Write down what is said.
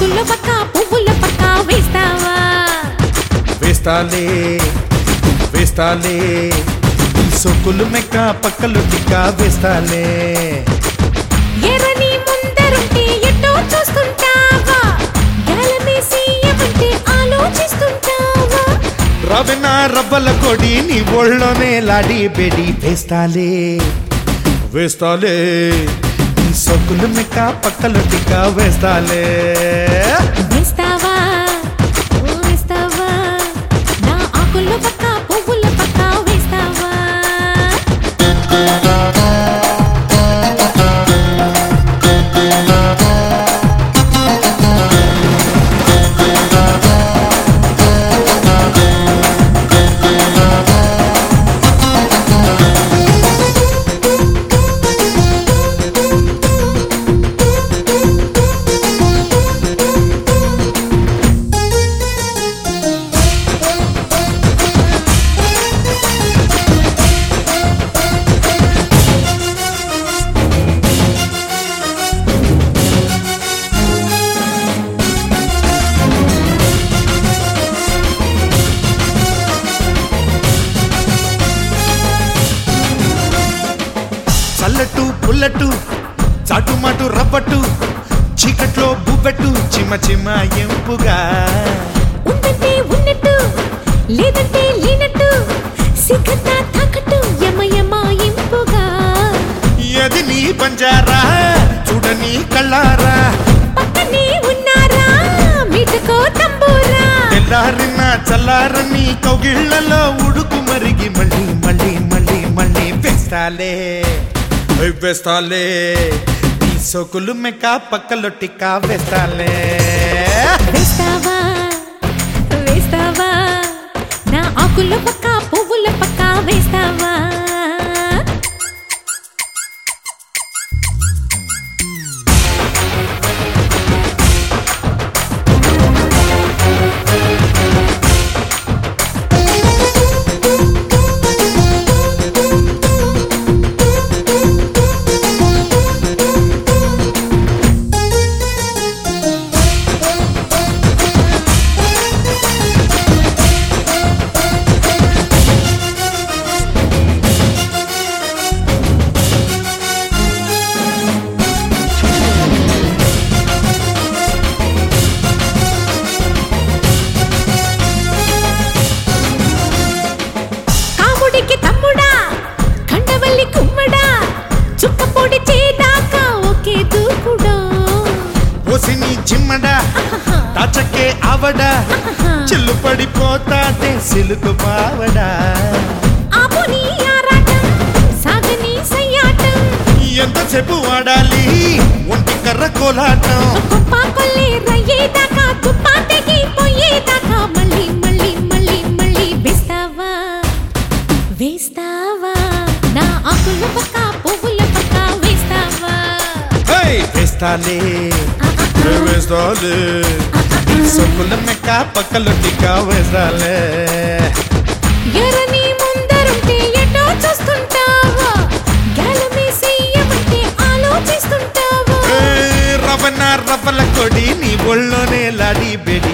ఆకుల పక్క పువ్వుల పక్క వేస్తావా? వేస్తాలే వేస్తాలే ఈ సొక్కులు మెక్క పక్కలు టిక్కా వేస్తాలే. ఎర్రని ముందరుంటే ఎటో చూస్తుంటావా? గాలమేసి ఏమంటే ఆలోచిస్తుంటావా? రవెన రవ్వల కొడి నీ ఒళ్ళోనే లాడి బెడి వేస్తాలే వేస్తాలే ఈ సొక్కులు మెక్క పక్కలు టిక్కా వేస్తాలే. వేస్తావా వేస్తావా నా ఆకుల పక్క పువ్వుల పక్క వేస్తావా? చల్లట్టు పుల్లట్టు చాటుమాటు రవ్వట్టు చీకట్లో బుబ్బెట్టు చిమ చిమ ఎంపుగా ఉందంటే ఉన్నట్టు లేదంటే లేనట్టు సిగ్గంతా తాకట్టు యమ ఇంపుగా. అది నీ బంజారా చూడని కళ్ళారా పక్కనే ఉన్నారా మీటకో తంబూరా? తెల్లారిన చల్లారని కౌగిళ్లలో ఉడుకు మరిగి మళ్ళీ మళ్ళీ మళ్ళీ మళ్ళీ వేస్తాలే వేస్తాలే ఈ సోకులు మెక్క పక్కలో టిక్కా వేస్తాలే. వేస్తావా వేస్తావా నా ఆకుల పక్క పువ్వుల పక్క వేస్తావా? కాముడికి తమ్ముడా కండవల్లి కుమ్మడా చుక్కపొడి చేదాకా ఒకే దూకుడా. ఓసిని చిమ్మడా తాచకే ఆవడా చిల్లు పడిపోతాదే సిలుకు పావడా. ఆపుని ఆరాటం సాగని సయ్యాటం ఎంతసేపు వాడాలి ఒంటి కర్ర కోలాటం. గొప్ప కొల్లి రయ్యేదాకా తుప్పా తెగిపోయేదాకా మళ్ళీ మళ్ళీ మళ్ళీ మళ్ళీ వేస్తావా వేస్తావా నా ఆకుల పక్క పువ్వుల పక్క వేస్తావా? వేస్తాలే వేస్తాలే సొక్కుల మెక్క పక్కలో టిక్కా వేస్తాలే. ఎర్రని ముందరుంటే ఎటో చూస్తుంటావా? గాలమేసి ఏమంటే ఆలోచిస్తుంటావా? రవన రవ్వల కొడి నీ ఒళ్ళోనే లాడి బెడి